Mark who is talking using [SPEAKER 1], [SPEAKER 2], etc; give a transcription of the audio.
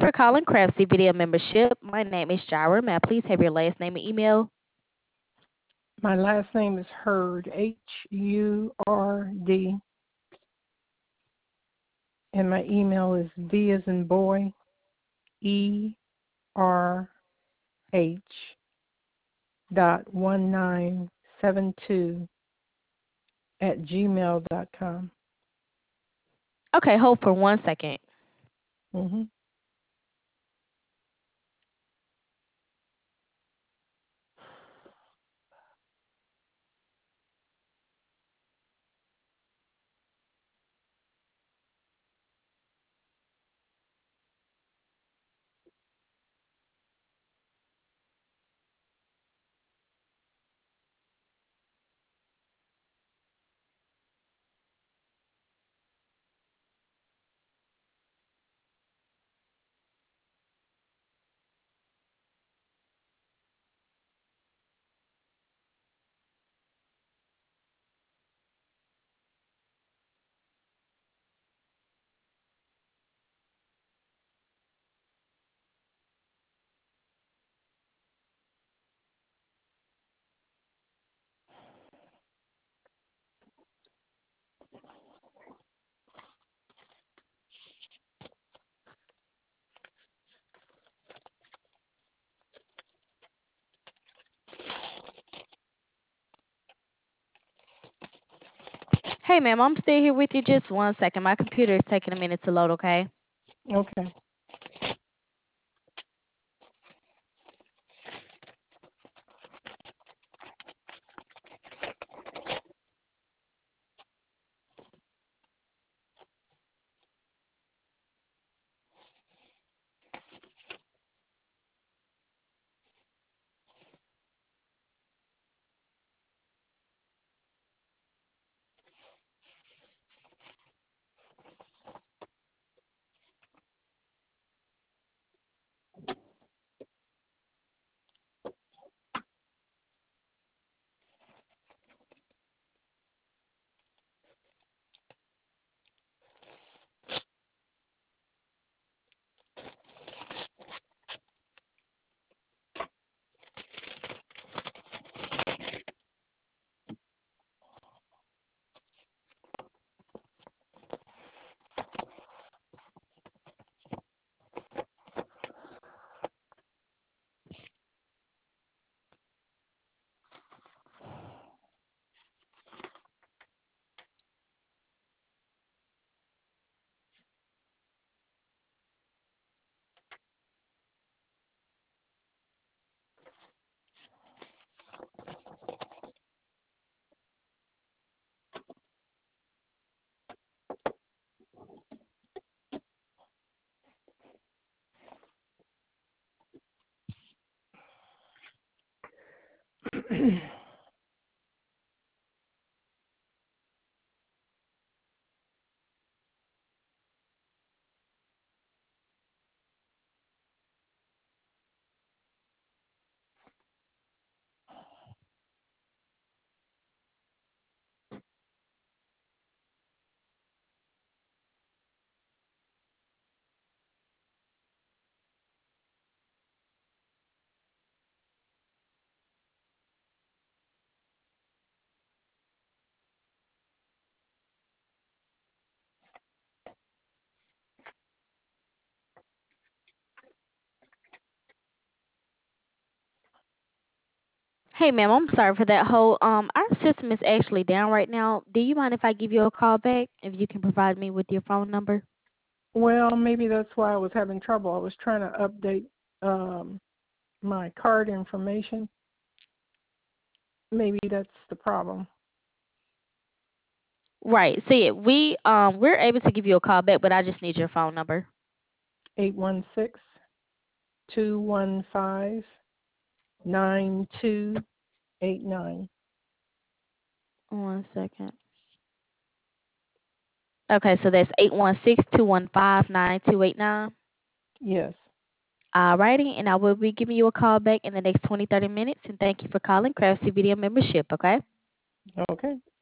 [SPEAKER 1] for calling Craftsy Video Membership. My name is Jira. May I please have your last name and email?
[SPEAKER 2] My last name is Hurd, Hurd, and my email is V as in boy, ERH.1972 @gmail.com.
[SPEAKER 1] Okay, hold for 1 second.
[SPEAKER 2] Mm-hmm.
[SPEAKER 1] Hey, ma'am, I'm still here with you. Just 1 second. My computer is taking a minute to load, okay?
[SPEAKER 2] Okay.
[SPEAKER 1] Hey, ma'am, I'm sorry for that hold. Our system is actually down right now. Do you mind if I give you a call back? If you can provide me with your phone number?
[SPEAKER 2] Well, maybe that's why I was having trouble. I was trying to update my card information. Maybe that's the problem.
[SPEAKER 1] Right. See, we're able to give you a call back, but I just need your phone number.
[SPEAKER 2] 816-215-9289.
[SPEAKER 1] 1 second. Okay, so that's 816-215-9289.
[SPEAKER 2] Yes.
[SPEAKER 1] Alrighty, and I will be giving you a call back in the next 20-30 minutes. And thank you for calling Craftsy Video Membership. Okay.
[SPEAKER 2] Okay.